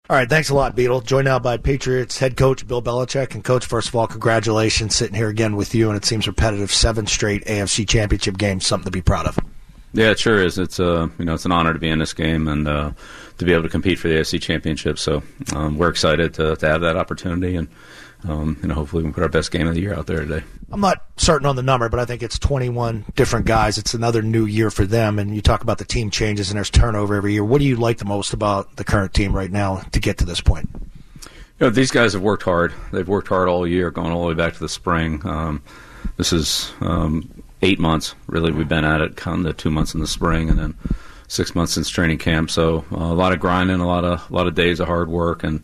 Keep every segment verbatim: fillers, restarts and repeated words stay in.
All right, thanks a lot, Beetle. Joined now by Patriots head coach Bill Belichick. And, Coach, first of all, congratulations sitting here again with you, and it seems repetitive, seven straight A F C Championship games, something to be proud of. Yeah, it sure is. It's uh, you know, it's an honor to be in this game and uh, to be able to compete for the A F C Championship. So um, we're excited to, to have that opportunity, and um, you know, hopefully we can put our best game of the year out there today. I'm not certain on the number, but I think it's twenty-one different guys. It's another new year for them, and you talk about the team changes and there's turnover every year. What do you like the most about the current team right now to get to this point? You know, these guys have worked hard. They've worked hard all year, going all the way back to the spring. Um, this is um, eight months, really, we've been at it, counting the two months in the spring and then six months since training camp. So uh, a lot of grinding, a lot of a lot of days of hard work, and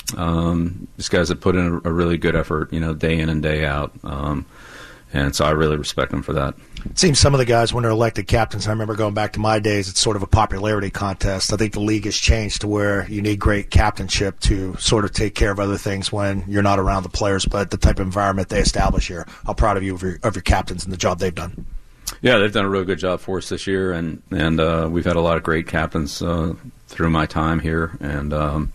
um, these guys have put in a, a really good effort, you know, day in and day out. Um, and so I really respect them for that. It seems some of the guys, when they're elected captains, I remember going back to my days, it's sort of a popularity contest. I think the league has changed to where you need great captainship to sort of take care of other things when you're not around the players, but the type of environment they establish here. How proud of you of your, of your captains and the job they've done. Yeah, they've done a real good job for us this year, and, and uh, we've had a lot of great captains uh, through my time here, and um,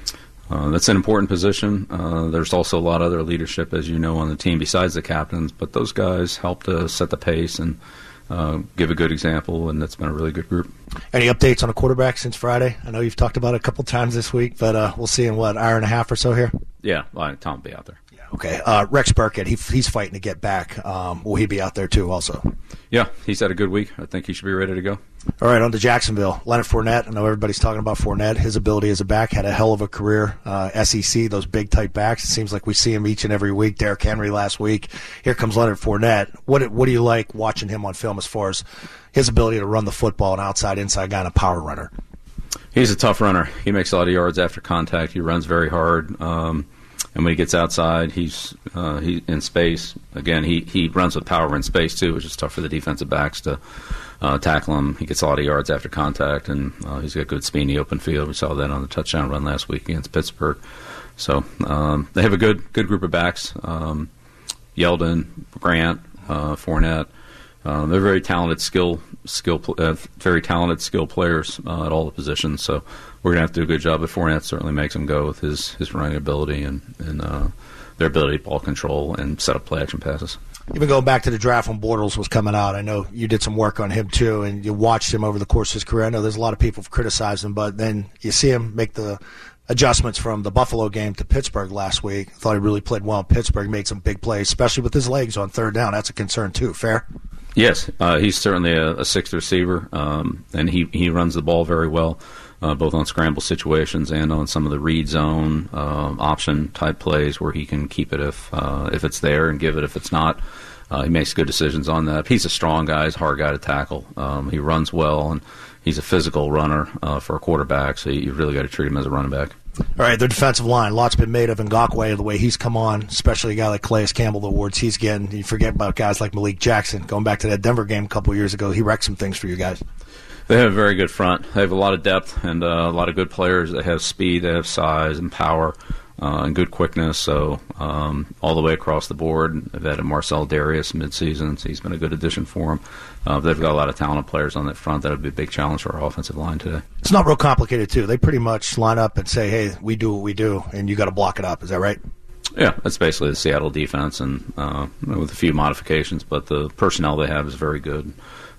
uh, that's an important position. Uh, there's also a lot of other leadership, as you know, on the team besides the captains, but those guys help to set the pace and uh, give a good example, and it's been a really good group. Any updates on a quarterback since Friday? I know you've talked about it a couple times this week, but uh, we'll see in, what, an hour and a half or so here? Yeah, well, Tom will be out there. Okay. Uh, Rex Burkhead, he, he's fighting to get back. Um, will he be out there too also? Yeah, he's had a good week. I think he should be ready to go. All right, on to Jacksonville. Leonard Fournette, I know everybody's talking about Fournette. His ability as a back, had a hell of a career. Uh, S E C, those big type backs, it seems like we see him each and every week. Derrick Henry last week. Here comes Leonard Fournette. What, what do you like watching him on film as far as his ability to run the football, an outside, inside guy, and a power runner? He's a tough runner. He makes a lot of yards after contact. He runs very hard. Um, And when he gets outside, he's uh, he in space. Again, he, he runs with power in space, too, which is tough for the defensive backs to uh, tackle him. He gets a lot of yards after contact, and uh, he's got good speed in the open field. We saw that on the touchdown run last week against Pittsburgh. So um, they have a good good group of backs. Um, Yeldon, Grant, uh, Fournette. Uh, they're very talented skill skill uh, very talented skill players uh, at all the positions. So we're gonna have to do a good job. But Fournette certainly makes him go with his, his running ability and and uh, their ability to ball control and set up play action passes. Even going back to the draft when Bortles was coming out, I know you did some work on him too, and you watched him over the course of his career. I know there's a lot of people who've criticized him, but then you see him make the adjustments from the Buffalo game to Pittsburgh last week. I thought he really played well in Pittsburgh, made some big plays, especially with his legs on third down. That's a concern too. Fair? Yes, uh, he's certainly a, a sixth receiver, um, and he, he runs the ball very well, uh, both on scramble situations and on some of the read zone uh, option type plays where he can keep it if uh, if it's there and give it if it's not. Uh, he makes good decisions on that. He's a strong guy. He's a hard guy to tackle. Um, he runs well, and he's a physical runner uh, for a quarterback, so you really got to treat him as a running back. All right, the defensive line. Lots been made of Ngakoue, the way he's come on, especially a guy like Calais Campbell, the awards he's getting. You forget about guys like Malik Jackson. Going back to that Denver game a couple of years ago, he wrecked some things for you guys. They have a very good front. They have a lot of depth and uh, a lot of good players. They have speed, they have size and power uh, and good quickness. So um, all the way across the board, they've had Marcel Darius midseason. So he's been a good addition for them. Uh, they've got a lot of talented players on that front. That would be a big challenge for our offensive line today. It's not real complicated, too. They pretty much line up and say, hey, we do what we do, and you got to block it up. Is that right? Yeah, that's basically the Seattle defense, and uh, with a few modifications. But the personnel they have is very good.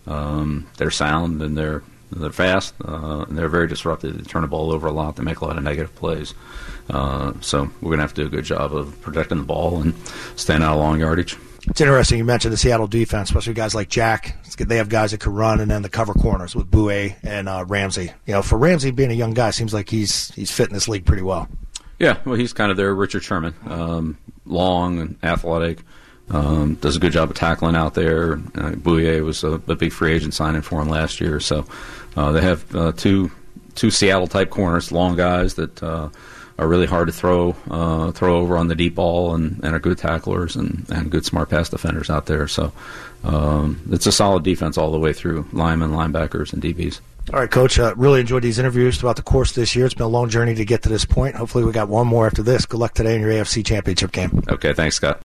Um, they're sound, and they're they're fast, uh, and they're very disruptive. They turn the ball over a lot. They make a lot of negative plays. Uh, so we're going to have to do a good job of protecting the ball and staying out of long yardage. It's interesting you mentioned the Seattle defense, especially guys like Jack. They have guys that can run, and then the cover corners with Bouye and uh, Ramsey. You know, for Ramsey being a young guy, seems like he's he's fit in this league pretty well. Yeah, well, he's kind of their Richard Sherman, um, long and athletic. Um, does a good job of tackling out there. Uh, Bouye was a, a big free agent signing for him last year. So uh, they have uh, two two Seattle type corners, long guys that uh, are really hard to throw uh, throw over on the deep ball, and, and are good tacklers and, and good smart pass defenders out there. So um, it's a solid defense all the way through, linemen, linebackers, and D Bs. All right, Coach, uh, really enjoyed these interviews throughout the course this year. It's been a long journey to get to this point. Hopefully we got one more after this. Good luck today in your A F C Championship game. Okay, thanks, Scott.